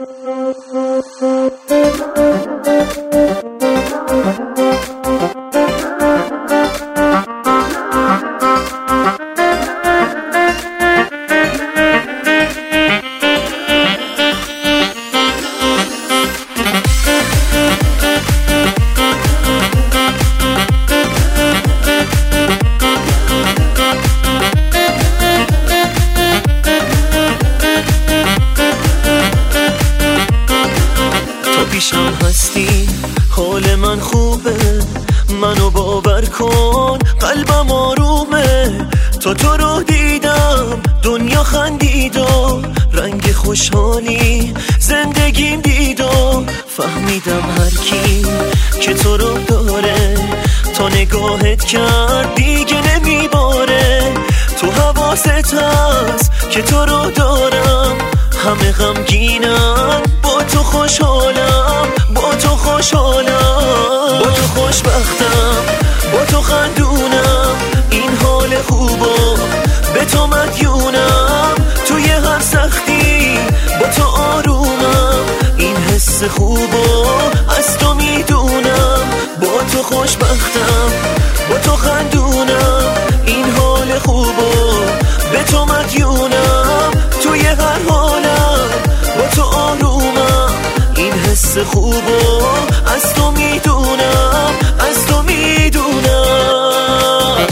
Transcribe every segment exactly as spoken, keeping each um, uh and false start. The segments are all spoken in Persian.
پیشم هستی حال من خوبه، منو باور کن قلبم آرومه. تا تو رو دیدم دنیا خندید و رنگ خوشحالی زندگیم دید و فهمیدم هر کی که تو رو داره تا نگاهت کرد دیگه نمیباره. تو حواست هست که تو رو دارم، همه غمگینم با تو خوشحالم، با تو خوشحالم، با تو خوشبختم، با تو خندونم. این حال خوبو به تو مدیونم، توی هر سختی با تو آرومم. این حس خوبو از تو میدونم، با تو خوشبختم، با تو خندونم. این حال خوبو به تو مدیونم، توی هر حالم با تو آرومم. این حس خوبو از تو میدونم، از تو میدونم.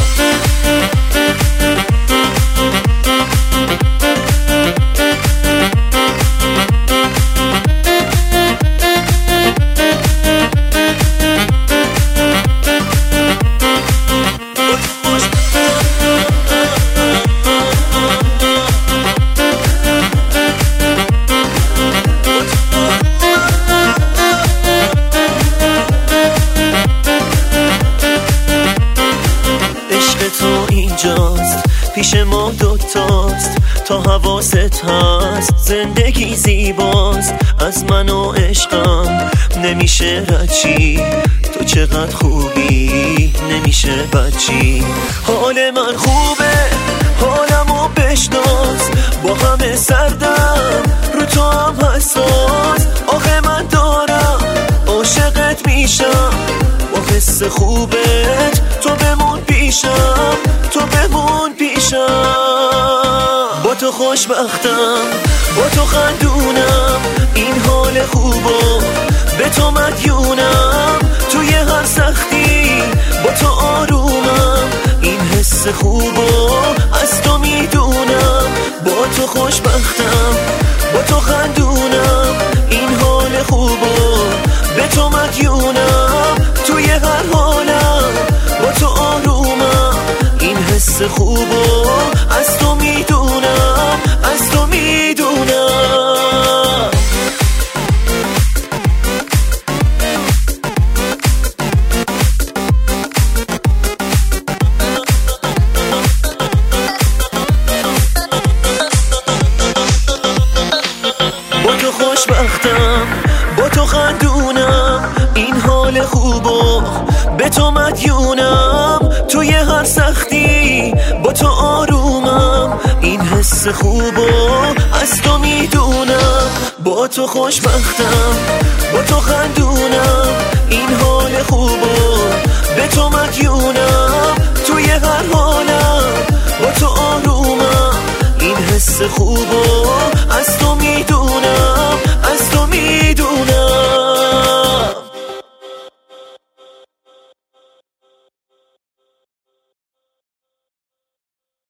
پیش ما دوتاست تا حواست هست، زندگی زیباست. از من و عشقم نمیشه رچی، تو چقدر خوبی نمیشه بچی. حال من خوبه حالمو بشناس، با همه سردم رو تو هم حساس. آخه من دارم عاشقت میشم، با حس خوبت تو بمون پیشم، تو بمون پیشم. با تو خوشبختم، با تو خندونم. این حال خوبو به تو مدیونم، توی هر سختی با تو آرومم. این حس خوبو از تو میدونم، با تو خوشبختم، با تو خندونم. این حال خوبو به تو مدیونم، توی هر حالم با تو آرومم. این حس خوبو از تو میدونم، از تو میدونم. با تو خوشبختم، با تو خندونم. این حال خوبو به تو مدیونم، توی هر سختی با تو آرومم. این حس خوبو از تو میدونم، با تو خوشبختم، با تو خندونم. این حال خوبو به تو مدیونم، توی هر حالم با تو آرومم. این حس خوبو